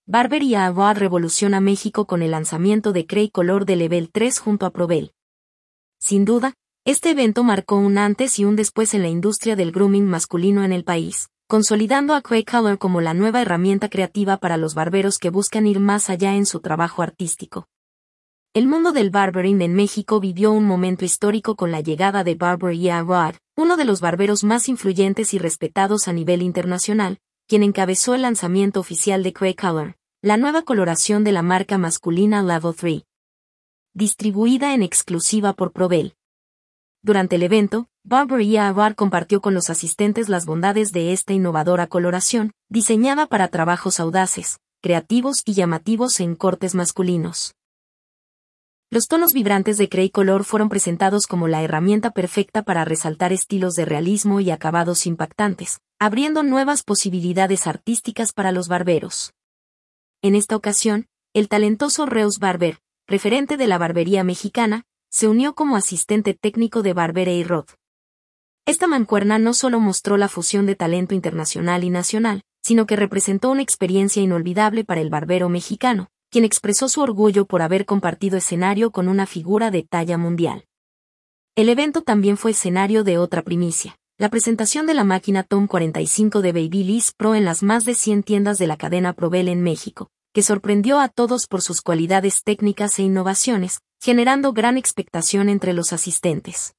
Barber Abad revoluciona México con el lanzamiento de Cray Color de Level 3 junto a Probel. Sin duda, este evento marcó un antes y un después en la industria del grooming masculino en el país, consolidando a Cray Color como la nueva herramienta creativa para los barberos que buscan ir más allá en su trabajo artístico. El mundo del barbering en México vivió un momento histórico con la llegada de Barber Abad, uno de los barberos más influyentes y respetados a nivel internacional, quien encabezó el lanzamiento oficial de Cray Color, la nueva coloración de la marca masculina Level 3. Distribuida en exclusiva por Probel. Durante el evento, Barber Abad compartió con los asistentes las bondades de esta innovadora coloración, diseñada para trabajos audaces, creativos y llamativos en cortes masculinos. Los tonos vibrantes de Cray Color fueron presentados como la herramienta perfecta para resaltar estilos de realismo y acabados impactantes, abriendo nuevas posibilidades artísticas para los barberos. En esta ocasión, el talentoso Reus Barber, referente de la barbería mexicana, se unió como asistente técnico de Barber Roth. Esta mancuerna no solo mostró la fusión de talento internacional y nacional, sino que representó una experiencia inolvidable para el barbero mexicano, quien expresó su orgullo por haber compartido escenario con una figura de talla mundial. El evento también fue escenario de otra primicia, la presentación de la máquina TUM 45 de Babyliss Pro en las más de 100 tiendas de la cadena Probel en México, que sorprendió a todos por sus cualidades técnicas e innovaciones, generando gran expectación entre los asistentes.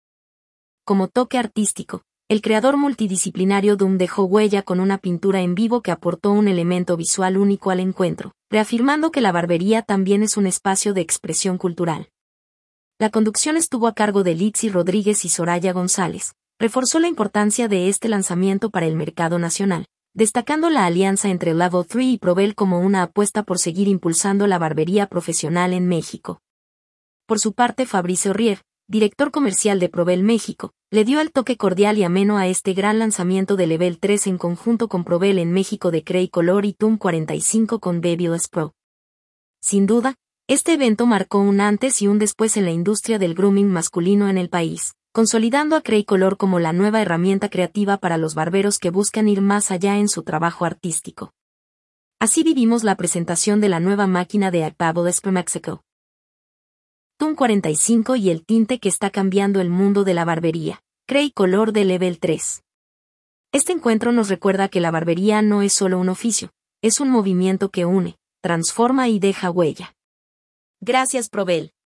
Como toque artístico, el creador multidisciplinario Doom dejó huella con una pintura en vivo que aportó un elemento visual único al encuentro, reafirmando que la barbería también es un espacio de expresión cultural. La conducción estuvo a cargo de Litzy Rodríguez y Soraya González, reforzó la importancia de este lanzamiento para el mercado nacional, destacando la alianza entre Level 3 y Probel como una apuesta por seguir impulsando la barbería profesional en México. Por su parte, Fabricio Rier, director comercial de Probel México, le dio el toque cordial y ameno a este gran lanzamiento de Level 3 en conjunto con Probel en México de Cray Color y TUM 45 con Babyliss Pro. Sin duda, este evento marcó un antes y un después en la industria del grooming masculino en el país, consolidando a Cray Color como la nueva herramienta creativa para los barberos que buscan ir más allá en su trabajo artístico. Así vivimos la presentación de la nueva máquina de Babyliss Pro Mexico. TUM 45 y el tinte que está cambiando el mundo de la barbería, Cray Color de Level 3. Este encuentro nos recuerda que la barbería no es solo un oficio, es un movimiento que une, transforma y deja huella. Gracias Probel.